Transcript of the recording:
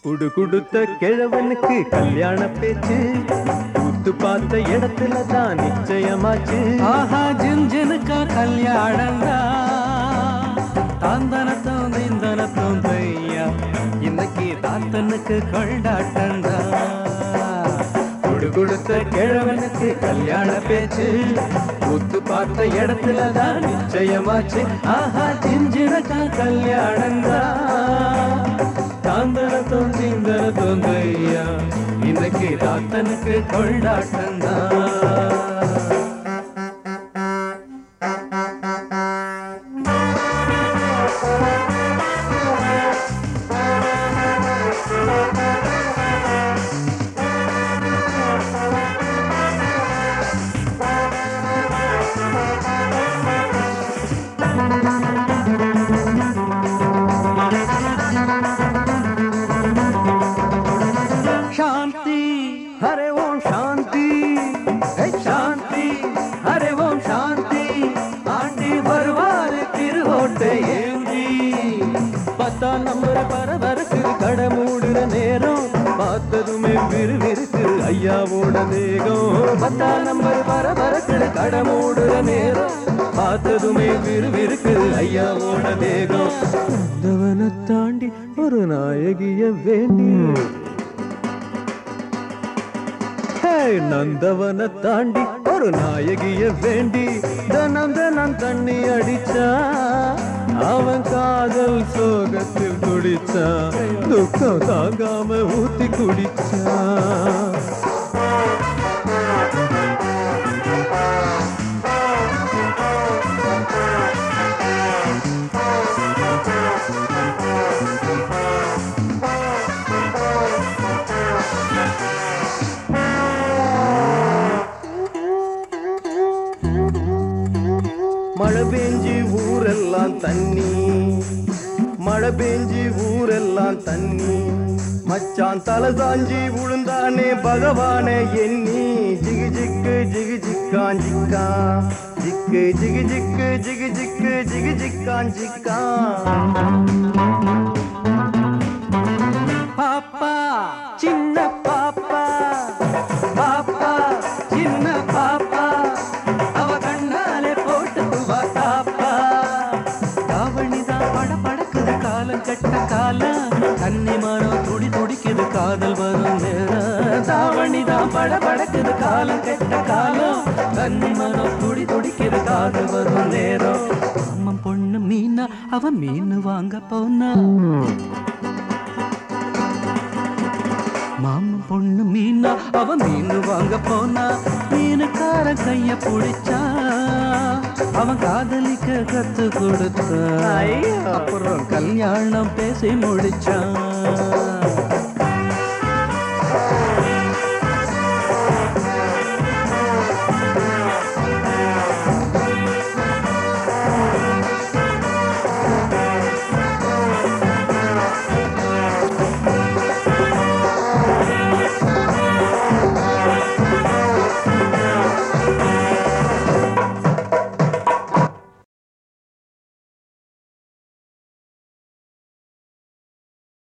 குடு குடுத்த கிழவனுக்கு கல்யாண பேச்சு கூத்து பார்த்த இடத்துல தான் நிச்சயமாச்சு. ஆஹா ஜின்ஜினுக்கா கல்யாணந்தா தாந்தனத்தும் நீந்தனத்தும் தையா இன்னைக்கு தாத்தனுக்கு கொண்டாட்டந்தா. குடு குடுத்த கிழவனுக்கு கல்யாண பேச்சு கூத்து பார்த்த இடத்துல தான் நிச்சயமாச்சு. ஆஹா ஜின்ஜினுக்கா கல்யாணந்தா தாந்தனத்தும் நீந்தனத்தும் தையா இன்னைக்கு தாத்தனுக்கு கொண்டாட்டந்தா. शांति हरे ओम शांति शांति हरे ओम शांति आंटी बरवार तिरुवोटे ஏந்தி 10 நம்பர் பரபரக்கு கடை மூடுற நேரம் பார்த்ததுமே விறுவிறுக்கு ஐயாவோட தேகம். 10 நம்பர் பரபரக்கு கடை மூடுற நேரம் பார்த்ததுமே விறுவிறுக்கு ஐயாவோட தேகம். வந்தவனை தாண்டி ஒரு நாயகிய வேண்டி நந்தவனை தாண்டி ஒரு நாயகிய வேண்டி தனம் தனம் தண்ணி அடிச்சா அவன் காதல் சோகத்தில் குடிச்சா துக்கம் தாங்காம ஊத்தி குடிச்சா. மழை பெஞ்சி ஊரெல்லாம் தண்ணி மழை பெஞ்சி ஊரெல்லாம் தண்ணி மச்சான் தலை சாஞ்சி உளுந்தானே பகவானே எண்ணி ஜிகு ஜிக்கு ஜிகு ஜிக்கான் ஜிக்கா ஜிக்கு ஜிகு ஜிக்கு ஜிகு ஜிக்கு ஜிகு ஜிக்கான் ஜிக்கா. பாப்பா சின்ன பாப்பா பாப்பா சின்ன பாப்பா அவ கண்ணாலே போட்டு தாப்பா தாவணிதான் பட படக்குது காலம் கட்ட காலம் கன்னி மரம் துடி துடிக்குது காதல் வரும் நேரம். தாவணிதான் பட படக்குது காலம் கட்ட காலம் கன்னி மரம் துடி துடிக்குது காதல் வரும் நேரம். அம்மன் பொண்ணு மீனா அவ மீன் வாங்க போனா மாமன் பொண்ணு மீனா அவ மீன் வாங்க போனா மீனுக்கார கைய பிடிச்சா அவன் காதலிக்க கத்து கொடுத்தா அப்புறம் கல்யாணம் பேசி முடிச்சான்.